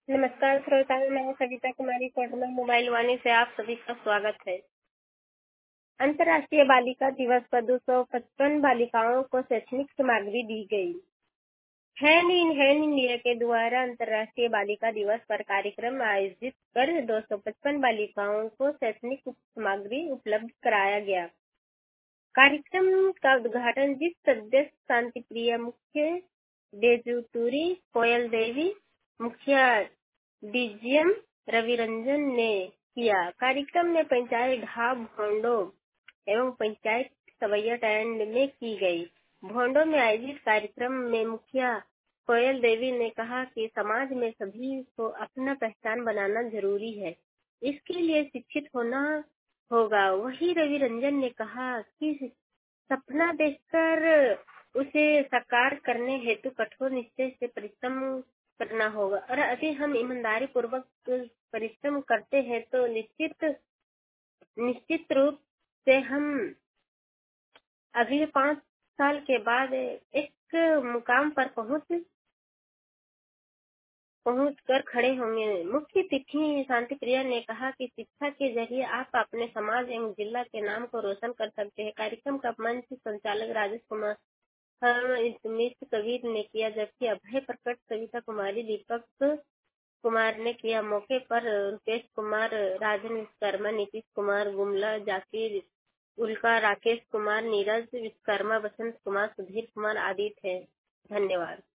नमस्कार श्रोताओं, मैं सविता कुमारी कोटला मोबाइल वाणी से आप सभी का स्वागत है। अंतर्राष्ट्रीय बालिका दिवस पर 255 बालिकाओं को शैक्षणिक सामग्री दी गई। हैंड इन हैंड इंडिया के द्वारा अंतर्राष्ट्रीय बालिका दिवस पर कार्यक्रम आयोजित कर 255 बालिकाओं को शैक्षणिक सामग्री उपलब्ध कराया गया। कार्यक्रम का उद्घाटन जिस सदस्य शांति प्रिया मुख्य डेजुटूरी कोयल देवी मुखिया डीजीएम रवि रंजन ने किया। कार्यक्रम में पंचायत ढाब भोंडो एवं पंचायत सवैया टैंड में की गई। भोंडो में आयोजित कार्यक्रम में मुखिया कोयल देवी ने कहा कि समाज में सभी को अपना पहचान बनाना जरूरी है, इसके लिए शिक्षित होना होगा। वहीं रवि रंजन ने कहा कि सपना देखकर उसे साकार करने हेतु कठोर निश्चय से परिश्रम करना होगा और यदि हम ईमानदारी पूर्वक परिश्रम करते हैं तो निश्चित रूप से हम अगले 5 साल के बाद एक मुकाम पर पहुंच कर खड़े होंगे। मुख्य अतिथि शांति प्रिया ने कहा कि शिक्षा के जरिए आप अपने समाज एवं जिला के नाम को रोशन कर सकते हैं। कार्यक्रम का मंच संचालक राजेश कुमार मिश्र कबीर ने किया, जबकि अभय प्रकट सविता कुमारी दीपक कुमार ने किया। मौके पर रुपेश कुमार, राजन विश्वकर्मा, नीतीश कुमार गुमला, जाकिर उल्का, राकेश कुमार, नीरज विश्वकर्मा, बसंत कुमार, सुधीर कुमार आदि थे। धन्यवाद।